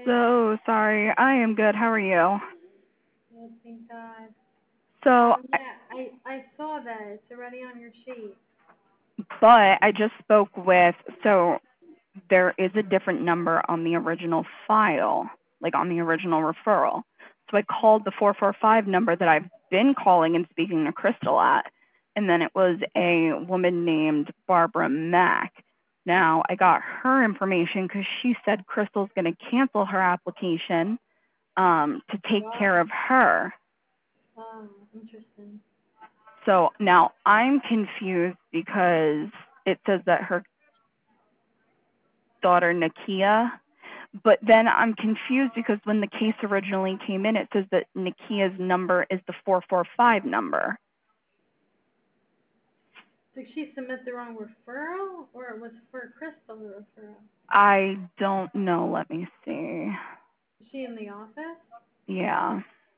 so sorry. I am good. How are you? Yes, thank God. So, Yeah, I saw that. It's already on your sheet. but I just spoke with, so there is a different number on the original file, like on the original referral. So I called the 445 number that I've been calling and speaking to Crystal at, and then it was a woman named Barbara Mack. Now, I got her information because she said Crystal's going to cancel her application to take care of her. Oh, interesting. So now I'm confused because it says that her daughter Nakia, but then I'm confused because when the case originally came in, it says that Nakia's number is the 445 number. Did she submit the wrong referral, or it was for Crystal the referral? I don't know. Let me see. Is she in the office? Yeah.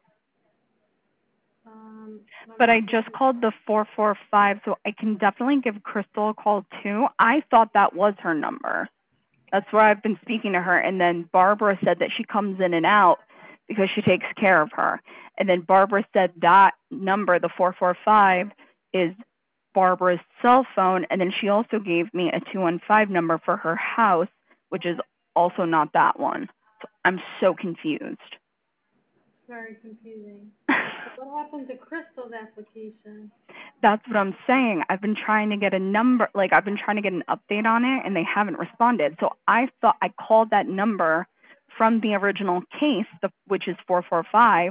Let But me I see. just called the 445, so I can definitely give Crystal a call too. I thought that was her number. That's where I've been speaking to her. And then Barbara said that she comes in and out because she takes care of her. And then Barbara said that number, the 445, is Barbara's cell phone. And then she also gave me a 215 number for her house, which is also not that one. So I'm so confused. Very confusing. What happened to Crystal's application? That's what I'm saying. I've been trying to get a number, like I've been trying to get an update on it, and they haven't responded. So I thought I called that number from the original case, which is 445,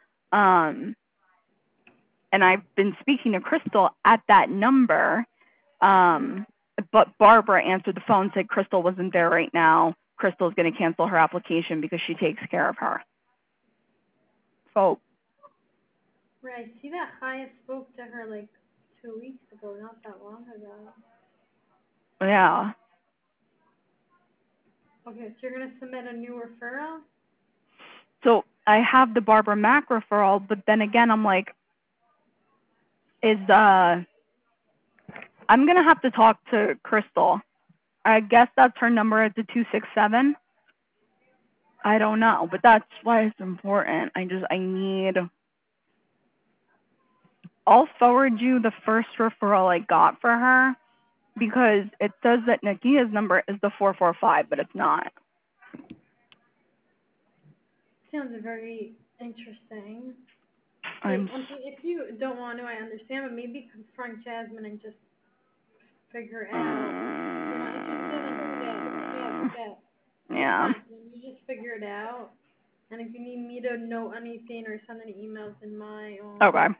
and I've been speaking to Crystal at that number, but Barbara answered the phone and said Crystal wasn't there right now. Crystal's going to cancel her application because she takes care of her. So, Right. See that Hyatt spoke to her like 2 weeks ago, not that long ago. yeah. Okay, so you're gonna submit a new referral? So I have the Barbara Mack referral, but then again, I'm like, I'm going to have to talk to Crystal. I guess that's her number at the 267. I don't know, but that's why it's important. I'll forward you the first referral I got for her because it says that Nakia's number is the 445, but it's not. Sounds very interesting. I'm, If you don't want to, I understand, but maybe confront Jasmine and just figure out. If you still interested, it's yeah. fine. You just figure it out. And if you need me to know anything or send any emails in my own, Okay.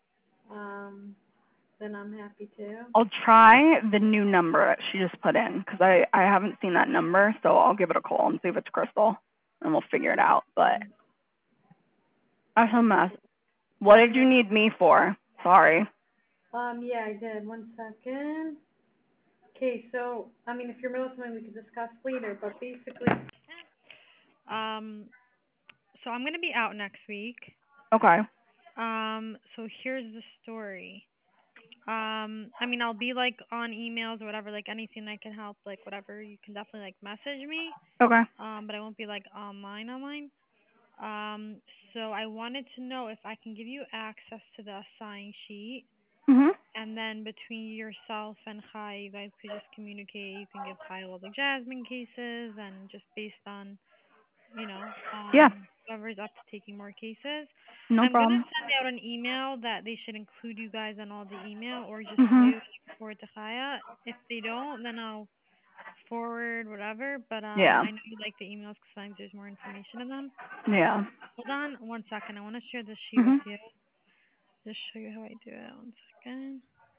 then I'm happy to. I'll try the new number that she just put in because I haven't seen that number, so I'll give it a call and see if it's Crystal, and we'll figure it out. But that's a mess. What did you need me for? Sorry. Yeah, I did. 1 second. Okay, so, if you're middle something we could discuss later, but basically, um, so I'm gonna be out next week. Okay. So here's the story. I'll be like on emails or whatever, like anything that can help, like whatever, you can definitely like message me. Okay. But I won't be like online. Um, so I wanted to know if I can give you access to the assign sheet, Mhm. and then between yourself and Kai, you guys could just communicate. You can give Kai all the Jasmine cases, and just based on, Yeah. whoever's up to taking more cases. And No I'm gonna problem. send out an email that they should include you guys in all the email, or just Mhm. you forward to Kaya. If they don't, then I'll forward whatever. But Yeah. I know you like the emails because sometimes there's more information in them. Yeah. Hold on 1 second. I want to share this sheet with Mhm. you. Just show you how I do it. 1 second.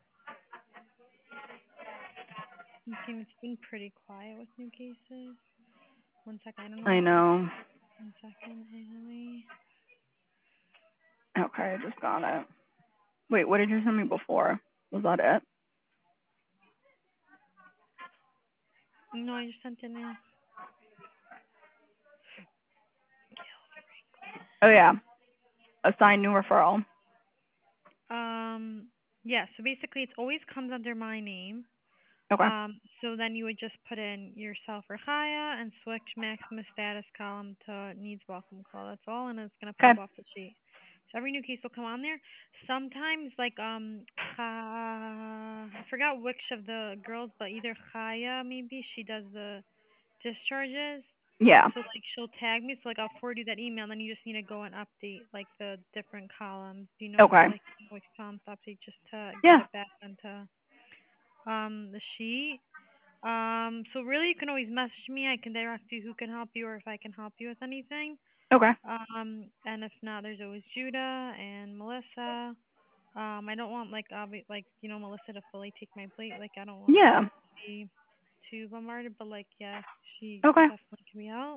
You see, it's been pretty quiet with new cases. 1 second. I don't know I what's going. know. 1 second, Haley. Okay, I just got it. Wait, what did you send me before? Was that it? No, I just sent it now. Oh yeah. Assign new referral. Yeah. So basically, it always comes under my name. Okay. So then you would just put in yourself or Chaya and switch Maximus status column to needs welcome call. That's all, and it's gonna Okay. pop off the sheet. So every new case will come on there. Sometimes like I forgot which of the girls, but either Chaya maybe she does the discharges. Yeah. So like she'll tag me, so like I'll forward you that email, and then you just need to go and update like the different columns. Do you know Okay. like which columns to update just to get Yeah. it back onto the sheet? So really you can always message me. I can direct you who can help you or if I can help you with anything. Okay. And if not, there's always Judah and Melissa. I don't want like like Melissa to fully take my plate. Like I don't want her Yeah. to be too bombarded, but like yeah, she Okay. definitely can be out.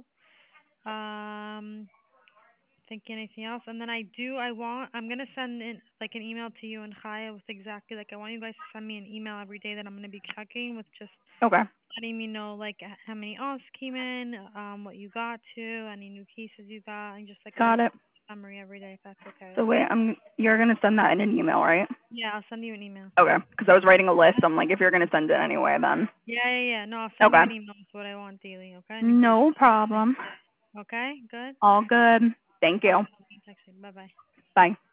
Think anything else? And then I'm gonna send in like an email to you and Chaya with exactly like I want you guys to send me an email every day that I'm gonna be checking with just Okay. letting me know like how many offs came in, what you got to, any new cases you got, and just like a Got little it. summary every day if that's okay. So wait, Okay? you're gonna send that in an email, right? Yeah, I'll send you an email. Okay. Because I was writing a list. I'm like, if you're gonna send it anyway, then. Yeah. No, I'll send you Okay. an email with what I want daily. Okay? New cases. No problem. Okay? Good. All good. Thank I'll you. text you. Bye bye. Bye.